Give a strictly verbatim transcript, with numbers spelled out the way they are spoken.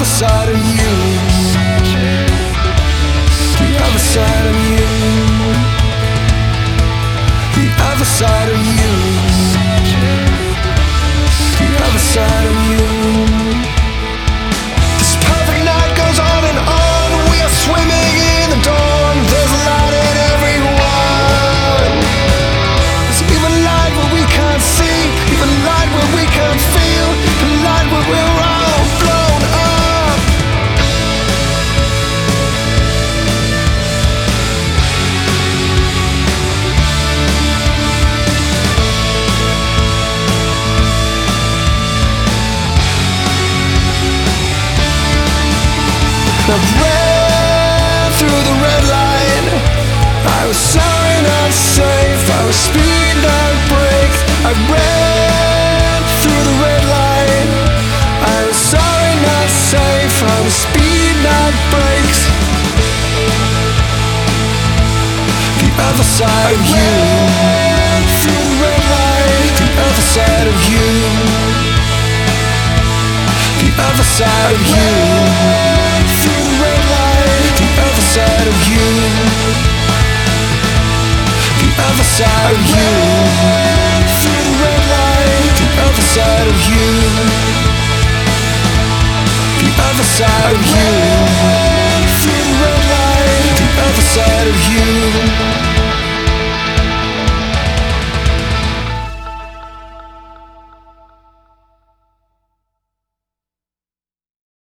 other side of you, the other side of you, the other side of you, the other side of you. This perfect night goes on and on. We are swimming in the dawn. There's light in everyone. There's even light where we can't see, even light where we can't feel, the light where we're all blown up. I ran through the red line. I was sorry, not safe. I was speed, not brake. I ran through the red line. I was sorry, not safe. I was speed, not brakes. The other side of you, through the red line. The other side of you, the other side of you, through the red line. The other side of you, the other side of you, through the red line. The other side of you, the other side of you, through the red line. The other side of you.